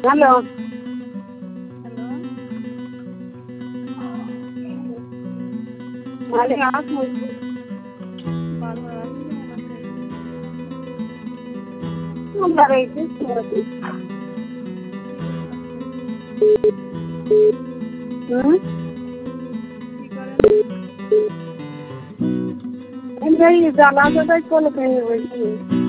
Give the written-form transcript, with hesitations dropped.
Hello. Hello. अरे आप मुझे बार-बार आप ही होना चाहिए। क्यों कर रही थी? की करें अपने? हम्म? की करें? नहीं जाला तो कहीं बोली